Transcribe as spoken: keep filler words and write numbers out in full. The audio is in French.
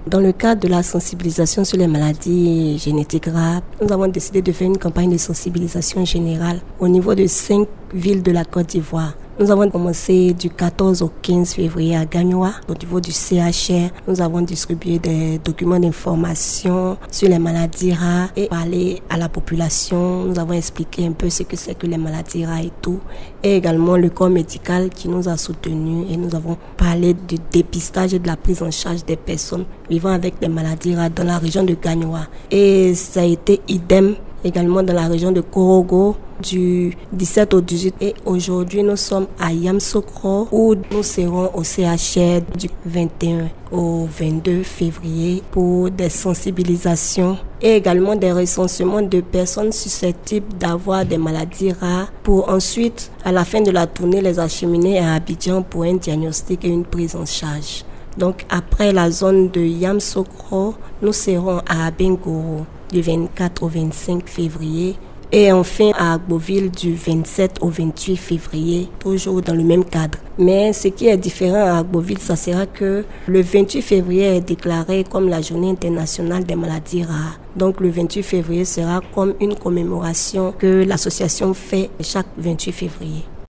Dans le cadre de la sensibilisation sur les maladies génétiques rares, nous avons décidé de faire une campagne de sensibilisation générale au niveau de cinq villes de la Côte d'Ivoire. Nous avons commencé du quatorze au quinze février à Gagnoa. Au niveau du C H R, nous avons distribué des documents d'information sur les maladies rares et parlé à la population. Nous avons expliqué un peu ce que c'est que les maladies rares et tout. Et également le corps médical qui nous a soutenus et nous avons parlé du dépistage et de la prise en charge des personnes vivant avec des maladies rares dans la région de Gagnoa. Et ça a été idem également dans la région de Korogo du dix-sept au dix-huit. Et aujourd'hui, nous sommes à Yamsokro où nous serons au C H R du vingt et un au vingt-deux février pour des sensibilisations et également des recensements de personnes susceptibles d'avoir des maladies rares pour ensuite, à la fin de la tournée, les acheminer à Abidjan pour un diagnostic et une prise en charge. Donc après la zone de Yamsokro, nous serons à Abengoro du vingt-quatre au vingt-cinq février et enfin à Agboville du vingt-sept au vingt-huit février, toujours dans le même cadre. Mais ce qui est différent à Agboville, ça sera que le vingt-huit février est déclaré comme la journée internationale des maladies rares. Donc le vingt-huit février sera comme une commémoration que l'association fait chaque vingt-huit février.